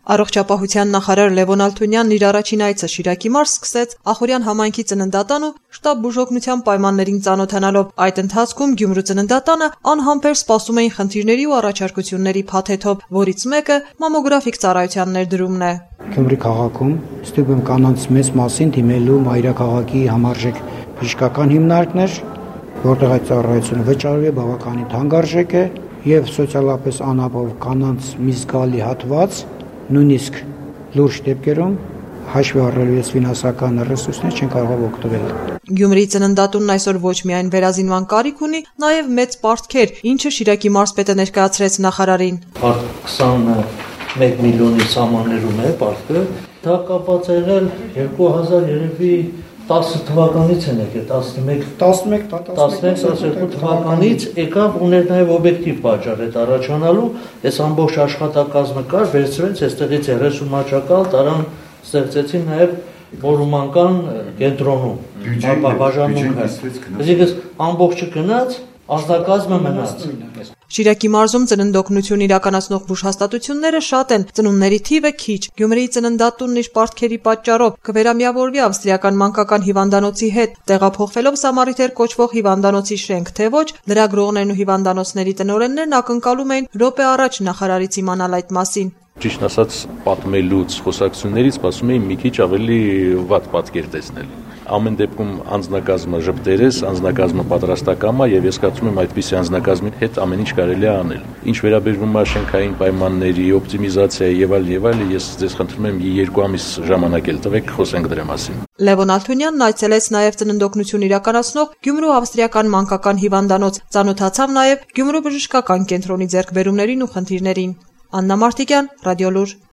Առողջապահության նախարար Լևոն Ալթունյանն իր առաջին այցը Շիրակի մարզ սկսեց Ախորյան համայնքի ծննդատան ու շտաբ բուժօգնության պայմաններին ծանոթանալով։ Այդ ընթացքում Գյումրու ծննդատանը անհամբեր սպասում էին խնդիրների ու առաջարկությունների փաթեթով, որից մեկը մամոգրաֆիկ ծառայության ներդրումն է։ Գյումրի քաղաքում ստիպում կանանց մեծ մասին դիմելու մայրաքաղաքի համարժեք բժշկական հիմնարկներ, որտեղ այդ ծառայությունը վճարվում է, բավականին թանկարժեք է եւ սոցիալապես անապահով կանանց մի զգալի հատված, նույնիսկ լուրջ դեպքերում հաշվի առնելով ֆինանսական ռեսուրսներ չեն կարող օգտվել։ Գյումրիի ծննդատունն այսօր ոչ միայն վերազինման կարիք ունի, նաև մեծ պարտքեր, ինչը Շիրակի մարզպետը ներկայացրեց նախարարին։ 21 միլիոնի սահմաններում է պարտքը, դա կապված է եղել 2000 երևի 10 թվականից են եկել, 11-12 թվականից եկավ ուներ նաև օբյեկտիվ պատճառ այդ առաջանալու, այս ամբողջ աշխատակազմը կար, վերցրեց այստեղից 30 մաճակալ, տարան ստեղծեցին նաև Մորումանական կենտրոնում, բաժանմունքը, այսինքն ամբողջը գնաց, ազնագազմը մնաց։ Շիրակի մարզում ծննդօգնություն իրականացնող բուժհաստատությունները շատ են, ծնունդների թիվը քիչ։ Գյումրիի ծննդատունն իր պարտքերի պատճառով կվերամիավորվի ավստրիական մանկական հիվանդանոցի հետ, տեղափոխվելով Սամարիթեր կոչվող հիվանդանոցի շենք, թե ոչ, լրագրողներն ու հիվանդանոցների տնօրեններն ակնկալում էին րոպե առաջ նախարարից իմանալ այդ մասին։ Ճիշտ ասած, պատմելուց, խոսակցություններից սպասում էին մի քիչ ավելի վատ պատկեր տեսնել։ Ամեն դեպքում անձնակազմը ժպտերես, անձնակազմը պատրաստակամ է եւ ես կարծում եմ այդպիսի անձնակազմի հետ ամեն ինչ կարելի է անել։ Ինչ վերաբերում է շենքային պայմանների օպտիմիզացիայի եւ այլ, ես ձեզ խնդրում եմ 2 ամիս ժամանակ էլ տվեք, խոսենք դրա մասին։ Լևոն Ալթունյանն այցելեց նաև ծննդօգնություն իրականացնող Գյումրու ավստրիական մանկական հիվանդանոց, ծանոթացավ նաև Գյումրու բժշկական կենտրոնի ձեռքբերումներին ու խնդիրներին։ Աննա Մարտիկյան, Ռադիոլուր։